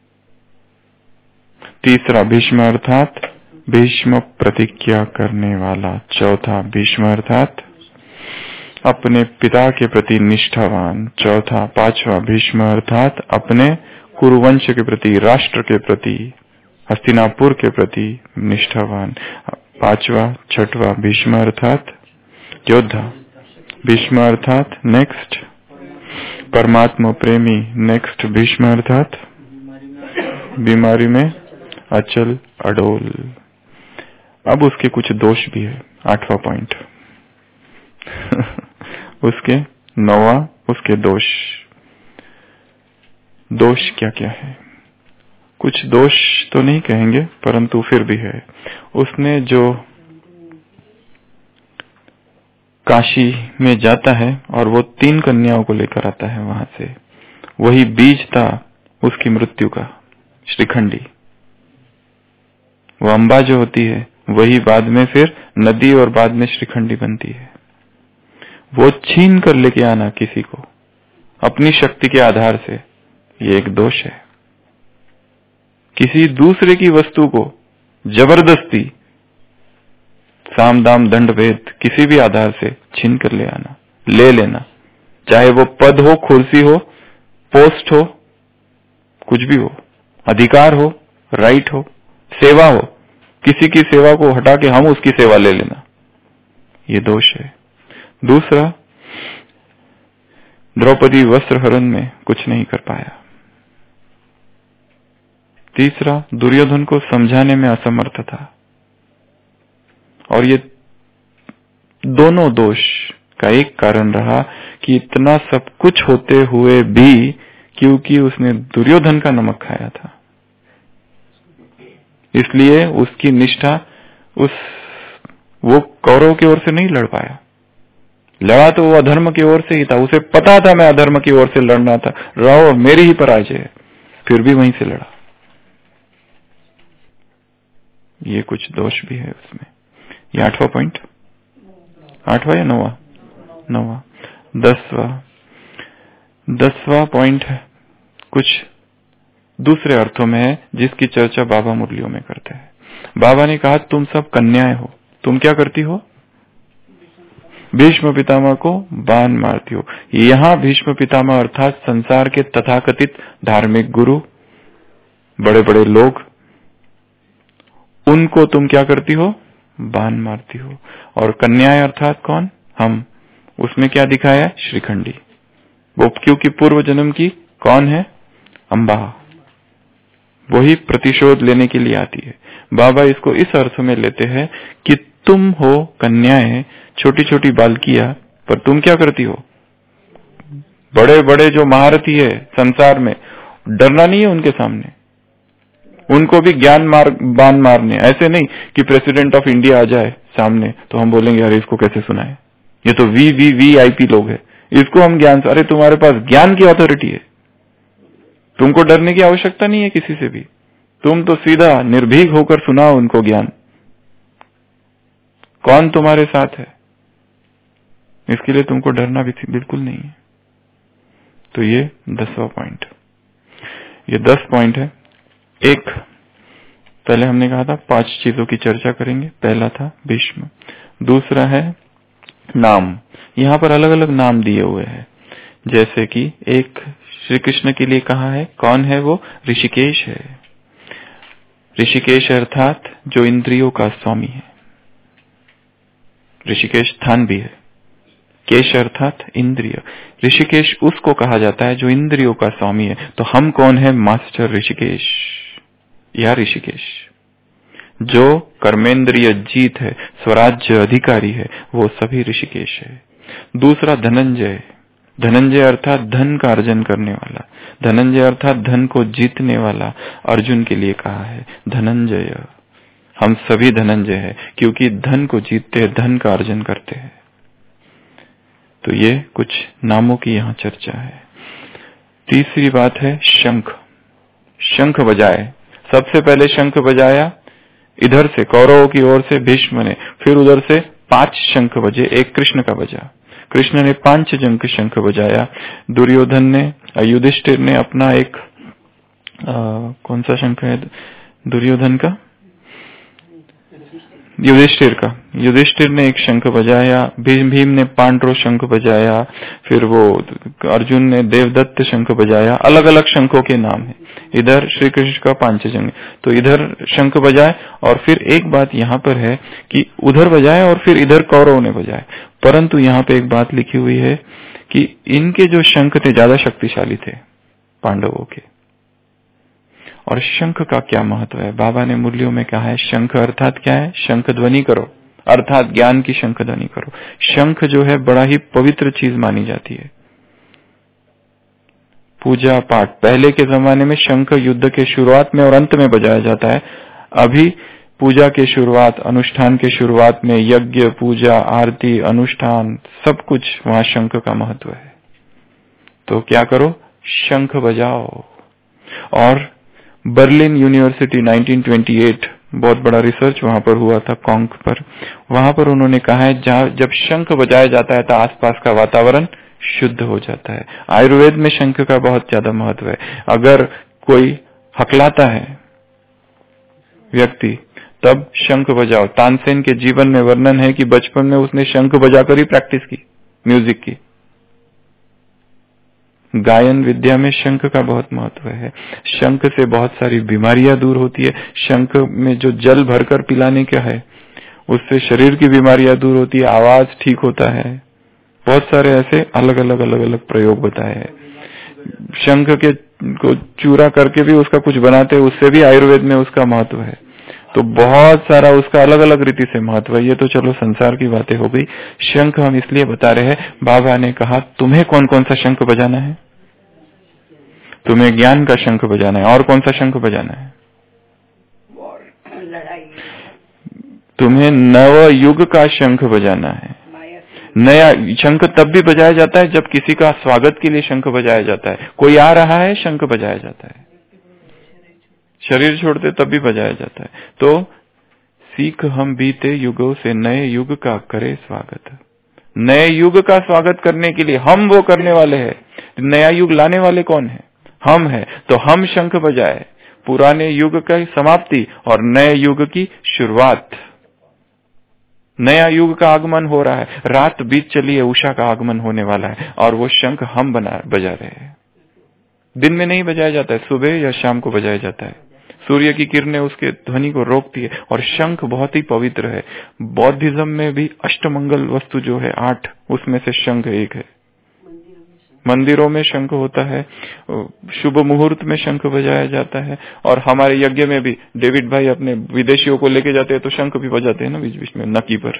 तीसरा, भीष्म अर्थात भीष्म प्रतिज्ञा करने वाला। चौथा, भीष्म अर्थात अपने पिता के प्रति निष्ठावान। चौथा। पांचवा, भीष्म अर्थात अपने कुरुवंश के प्रति, राष्ट्र के प्रति, हस्तिनापुर के प्रति निष्ठावान। पांचवा। छठवा, भीष्म अर्थात योद्धा। भीष्म अर्थात नेक्स्ट परमात्मा प्रेमी। नेक्स्ट, भीष्म अर्थात बीमारी में अचल अडोल। अब उसके कुछ दोष भी है। आठवां पॉइंट उसके नौवां, उसके दोष। दोष क्या क्या है? कुछ दोष तो नहीं कहेंगे, परंतु फिर भी है। उसने जो काशी में जाता है और वो तीन कन्याओं को लेकर आता है वहां से, वही बीज था उसकी मृत्यु का, श्रीखंडी। वो अम्बा जो होती है वही बाद में फिर नदी और बाद में श्रीखंडी बनती है। वो छीन कर लेके आना किसी को अपनी शक्ति के आधार से, ये एक दोष है। किसी दूसरे की वस्तु को जबरदस्ती साम दाम दंड भेद किसी भी आधार से छीन कर ले आना, ले लेना, चाहे वो पद हो, कुर्सी हो, पोस्ट हो, कुछ भी हो, अधिकार हो, राइट हो, सेवा हो, किसी की सेवा को हटा के हम उसकी सेवा ले लेना, ये दोष है। दूसरा, द्रौपदी वस्त्रहरण में कुछ नहीं कर पाया। तीसरा, दुर्योधन को समझाने में असमर्थ था। और ये दोनों दोष का एक कारण रहा कि इतना सब कुछ होते हुए भी, क्योंकि उसने दुर्योधन का नमक खाया था, इसलिए उसकी निष्ठा उस वो कौरव की ओर से नहीं लड़ पाया। लड़ा तो वो अधर्म की ओर से ही था, उसे पता था मैं अधर्म की ओर से लड़ना था, रहा और मेरी ही पराजय है, फिर भी वहीं से लड़ा। ये कुछ दोष भी है उसमें। ये आठवां पॉइंट, आठवां या नौवां? नौवां। दसवां दसवां पॉइंट है कुछ दूसरे अर्थों में है, जिसकी चर्चा बाबा मुरलियों में करते हैं। बाबा ने कहा तुम सब कन्याएं हो, तुम क्या करती हो? भीष्म पितामह को बाण मारती हो। यहाँ भीष्म पितामह अर्थात संसार के तथाकथित धार्मिक गुरु, बड़े बड़े लोग, उनको तुम क्या करती हो? बाण मारती हो। और कन्याएं अर्थात कौन? हम। उसमें क्या दिखाया? श्रीखंडी। वो क्योंकि पूर्व जन्म की कौन है? अम्बा। वही प्रतिशोध लेने के लिए आती है। बाबा इसको इस अर्थ में लेते हैं कि तुम हो कन्याएं, छोटी छोटी बालकियां, पर तुम क्या करती हो? बड़े बड़े जो महारथी है संसार में, डरना नहीं है उनके सामने, उनको भी ज्ञान मार बाण मारने। ऐसे नहीं कि प्रेसिडेंट ऑफ इंडिया आ जाए सामने तो हम बोलेंगे अरे इसको कैसे सुनाए, ये तो V V V I P लोग है, इसको हम ज्ञान। अरे तुम्हारे पास ज्ञान की अथॉरिटी है, तुमको डरने की आवश्यकता नहीं है किसी से भी, तुम तो सीधा निर्भीक होकर सुनाओ उनको ज्ञान। कौन तुम्हारे साथ है, इसके लिए तुमको डरना भी बिल्कुल नहीं है। तो ये दसवां पॉइंट, ये दस पॉइंट है। एक पहले हमने कहा था पांच चीजों की चर्चा करेंगे। पहला था भीष्म, दूसरा है नाम। यहाँ पर अलग अलग नाम दिए हुए हैं, जैसे कि एक श्री कृष्ण के लिए कहा है, कौन है वो? ऋषिकेश है। ऋषिकेश अर्थात जो इंद्रियों का स्वामी है। ऋषिकेश स्थान भी है, केश अर्थात इंद्रिय। ऋषिकेश उसको कहा जाता है जो इंद्रियों का स्वामी है। तो हम कौन है? मास्टर ऋषिकेश या ऋषिकेश। जो कर्मेंद्रिय जीत है, स्वराज्य अधिकारी है, वो सभी ऋषिकेश है। दूसरा धनंजय। धनंजय अर्थात धन का अर्जन करने वाला, धनंजय अर्थात धन को जीतने वाला। अर्जुन के लिए कहा है धनंजय। हम सभी धनंजय है क्योंकि धन को जीतते हैं, धन का अर्जन करते हैं। तो ये कुछ नामों की यहाँ चर्चा है। तीसरी बात है शंख। शंख बजाए, सबसे पहले शंख बजाया इधर से कौरवों की ओर से भीष्म ने, फिर उधर से पांच शंख बजे, एक कृष्ण का बजा। कृष्ण ने पांच जंक शंख बजाया। दुर्योधन ने, युधिष्ठिर ने अपना एक आ, कौन सा शंख है दुर्योधन का? युधिष्ठिर का। युधिष्ठिर ने एक शंख बजाया, भीम भीम ने पांड्रो शंख बजाया, फिर वो अर्जुन ने देवदत्त शंख बजाया। अलग अलग शंखों के नाम है। इधर श्री कृष्ण का पांचजन्य, तो इधर शंख बजाए। और फिर एक बात यहाँ पर है कि उधर बजाए और फिर इधर कौरव ने बजाए, परंतु यहाँ पे एक बात लिखी हुई है कि इनके जो शंख थे ज्यादा शक्तिशाली थे पांडवों के। और शंख का क्या महत्व है? बाबा ने मुरलियों में कहा है शंख अर्थात क्या है? शंख ध्वनि करो, अर्थात ज्ञान की शंख ध्वनि करो। शंख जो है बड़ा ही पवित्र चीज मानी जाती है। पूजा पाठ। पहले के जमाने में शंख युद्ध के शुरुआत में और अंत में बजाया जाता है। अभी पूजा के शुरुआत, अनुष्ठान के शुरुआत में यज्ञ, पूजा, आरती, अनुष्ठान, सब कुछ वहां शंख का महत्व है। तो क्या करो, शंख बजाओ। और Berlin university nineteen twenty eight, बहुत बड़ा रिसर्च वहां पर हुआ था कॉन्क पर। वहां पर उन्होंने कहा है जहां जब शंख बजाया जाता है तो आसपास का वातावरण शुद्ध हो जाता है। आयुर्वेद में शंख का बहुत ज्यादा महत्व है। अगर कोई हकलाता है व्यक्ति तब शंख बजाओ। तानसेन के जीवन में वर्णन है कि बचपन में उसने शंख बजाकर ही प्रैक्टिस की म्यूजिक की। गायन विद्या में शंख का बहुत महत्व है। शंख से बहुत सारी बीमारियां दूर होती है। शंख में जो जल भरकर पिलाने का है उससे शरीर की बीमारियां दूर होती है, आवाज ठीक होता है। बहुत सारे ऐसे अलग अलग अलग अलग प्रयोग बताए हैं। शंख के को चूरा करके भी उसका कुछ बनाते हैं, उससे भी आयुर्वेद में उसका महत्व है। तो बहुत सारा उसका अलग अलग रीति से महत्व है। ये तो चलो संसार की बातें हो गई। शंख हम इसलिए बता रहे हैं, बाबा ने कहा तुम्हें कौन कौन सा शंख बजाना है? तुम्हें ज्ञान का शंख बजाना है। और कौन सा शंख बजाना है? तुम्हें नव युग का शंख बजाना है। नया शंख तब भी बजाया जाता है जब किसी का स्वागत के लिए शंख बजाया जाता है। कोई आ रहा है, शंख बजाया जाता है। शरीर छोड़ते तब भी बजाया जाता है। तो सीख हम बीते युगों से नए युग का करे स्वागत। नए युग का स्वागत करने के लिए हम वो करने वाले हैं। नया युग लाने वाले कौन है? हम है। तो हम शंख बजाए, पुराने युग की समाप्ति और नए युग की शुरुआत। नया युग का आगमन हो रहा है। रात बीत चली है, उषा का आगमन होने वाला है और वो शंख हम बना बजा रहे हैं। दिन में नहीं बजाया जाता है, सुबह या शाम को बजाया जाता है। सूर्य की किरणें उसके ध्वनि को रोकती है। और शंख बहुत ही पवित्र है। बौद्धिज्म में भी अष्टमंगल वस्तु जो है आठ, उसमें से शंख एक है। मंदिरों में शंख होता है, शुभ मुहूर्त में शंख बजाया जाता है। और हमारे यज्ञ में भी डेविड भाई अपने विदेशियों को लेके जाते हैं तो शंख भी बजाते हैं ना बीच बीच में नकी पर।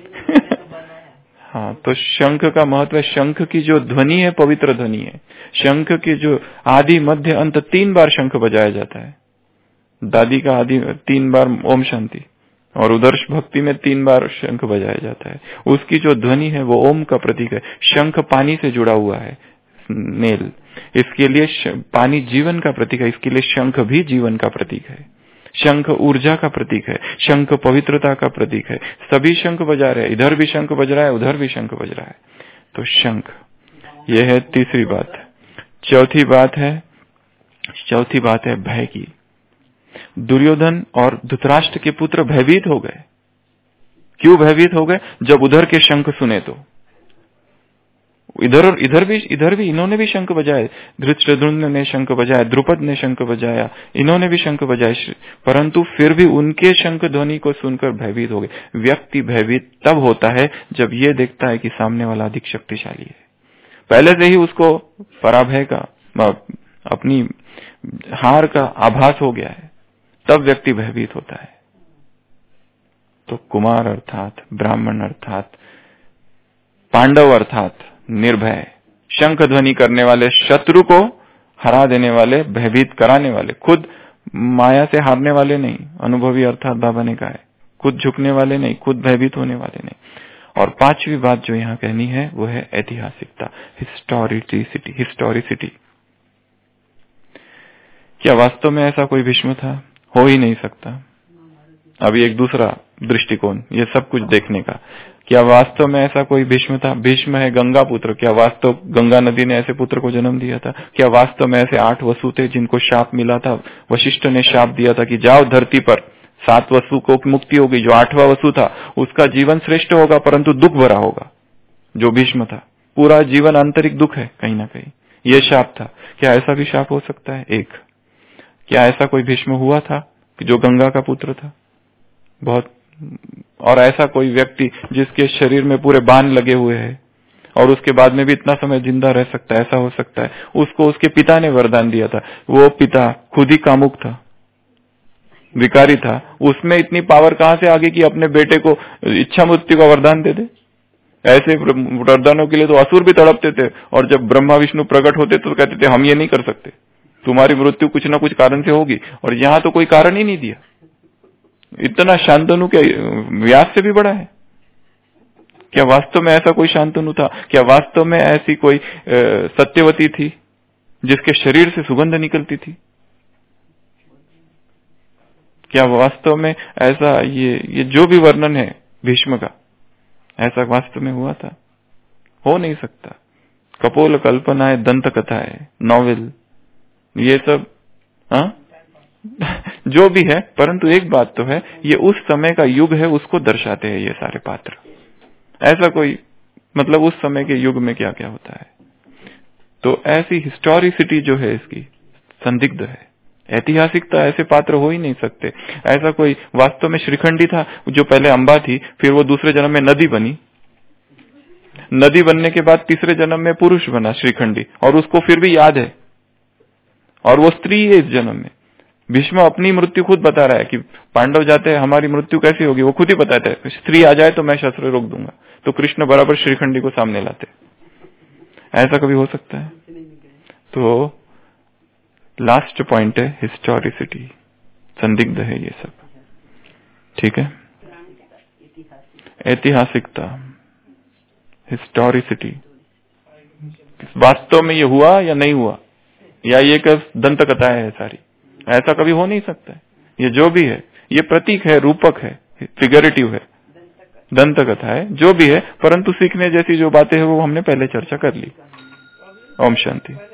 हाँ, तो शंख का महत्व है। शंख की जो ध्वनि है पवित्र ध्वनि है। शंख की जो आदि मध्य अंत तीन बार शंख बजाया जाता है। दादी का आदि तीन बार ओम शांति, और उदर्श भक्ति में तीन बार शंख बजाया जाता है। उसकी जो ध्वनि है वो ओम का प्रतीक है। शंख पानी से जुड़ा हुआ है, नेल। इसके लिए पानी जीवन का प्रतीक है, इसके लिए शंख भी जीवन का प्रतीक है। शंख ऊर्जा का प्रतीक है, शंख पवित्रता का प्रतीक है। सभी शंख बजा रहे हैं, इधर भी शंख बज रहा है, उधर भी शंख बज रहा है। तो शंख, यह है तीसरी बात। चौथी बात है चौथी बात है भय की। दुर्योधन और धृतराष्ट्र के पुत्र भयभीत हो गए। क्यों भयभीत हो गए? जब उधर के शंख सुने तो इधर इधर भी इधर भी इन्होंने भी शंख बजाए। धृतराष्ट्र ने शंख बजाया, द्रुपद ने शंख बजाया, इन्होंने भी शंख बजाए, परंतु फिर भी उनके शंख ध्वनि को सुनकर भयभीत हो गए। व्यक्ति भयभीत तब होता है जब ये देखता है कि सामने वाला अधिक शक्तिशाली है। पहले से ही उसको पराभय का, अपनी हार का आभास हो गया है, तब व्यक्ति भयभीत होता है। तो कुमार अर्थात ब्राह्मण अर्थात पांडव अर्थात निर्भय, शंख ध्वनि करने वाले, शत्रु को हरा देने वाले, भयभीत कराने वाले, खुद माया से हारने वाले नहीं, अनुभवी अर्थात बाबा ने कहा है, खुद झुकने वाले नहीं, खुद भयभीत होने वाले नहीं। और पांचवी बात जो यहाँ कहनी है वो है ऐतिहासिकता, हिस्टोरिसिटी हिस्टोरिसिटी क्या वास्तव में ऐसा कोई भीष्म था? हो ही नहीं सकता। अभी एक दूसरा दृष्टिकोण ये सब कुछ देखने का, क्या वास्तव में ऐसा कोई भीष्म था? भीष्म है गंगा पुत्र, क्या वास्तव गंगा नदी ने ऐसे पुत्र को जन्म दिया था? क्या वास्तव में ऐसे आठ वसु थे जिनको शाप मिला था? वशिष्ठ ने शाप दिया था कि जाओ धरती पर, सात वसु को मुक्ति होगी, जो आठवां वसु था उसका जीवन श्रेष्ठ होगा परंतु दुख भरा होगा। जो भीष्म था पूरा जीवन आंतरिक दुख है कहीं ना कहीं, ये शाप था। क्या ऐसा भी शाप हो सकता है? एक, क्या ऐसा कोई भीष्म हुआ था जो गंगा का पुत्र था? बहुत। और ऐसा कोई व्यक्ति जिसके शरीर में पूरे बाण लगे हुए हैं और उसके बाद में भी इतना समय जिंदा रह सकता है, ऐसा हो सकता है? उसको उसके पिता ने वरदान दिया था। वो पिता खुद ही कामुक था, विकारी था, उसमें इतनी पावर कहां से आ गई कि अपने बेटे को इच्छा मृत्यु का वरदान दे दे? ऐसे वरदानों के लिए तो असुर भी तड़पते थे, और जब ब्रह्मा विष्णु प्रकट होते तो कहते थे हम ये नहीं कर सकते, तुम्हारी मृत्यु कुछ ना कुछ कारण से होगी। और यहां तो कोई कारण ही नहीं दिया। इतना शांतनु क्या व्यास से भी बड़ा है? क्या वास्तव में ऐसा कोई शांतनु था? क्या वास्तव में ऐसी कोई सत्यवती थी जिसके शरीर से सुगंध निकलती थी? क्या वास्तव में ऐसा ये ये जो भी वर्णन है भीष्म का, ऐसा वास्तव में हुआ था? हो नहीं सकता। कपोल कल्पनाएं, दंत कथाएं, नॉवेल, ये सब हाँ जो भी है, परंतु एक बात तो है, ये उस समय का युग है, उसको दर्शाते हैं ये सारे पात्र। ऐसा कोई मतलब उस समय के युग में क्या क्या होता है। तो ऐसी हिस्टोरिसिटी जो है इसकी संदिग्ध है। ऐतिहासिकता ऐसे पात्र हो ही नहीं सकते। ऐसा कोई वास्तव में श्रीखंडी था जो पहले अंबा थी, फिर वो दूसरे जन्म में नदी बनी, नदी बनने के बाद तीसरे जन्म में पुरुष बना श्रीखंडी, और उसको फिर भी याद है, और वो स्त्री है इस जन्म में। भीष्म अपनी मृत्यु खुद बता रहा है कि पांडव जाते हैं, हमारी मृत्यु कैसी होगी, वो खुद ही बताता है, स्त्री आ जाए तो मैं शस्त्र रोक दूंगा। तो कृष्ण बराबर श्रीखंडी को सामने लाते। ऐसा कभी हो सकता है? तो लास्ट पॉइंट है हिस्टोरिसिटी, संदिग्ध है ये सब। ठीक है, ऐतिहासिकता, हिस्टोरिसिटी, वास्तव में ये हुआ या नहीं हुआ, या ये दंत कथा है सारी, ऐसा कभी हो नहीं सकता है। ये जो भी है ये प्रतीक है, रूपक है, फिगरेटिव है, दंत कथा है, जो भी है, परंतु सीखने जैसी जो बातें हैं वो हमने पहले चर्चा कर ली। ओम शांति।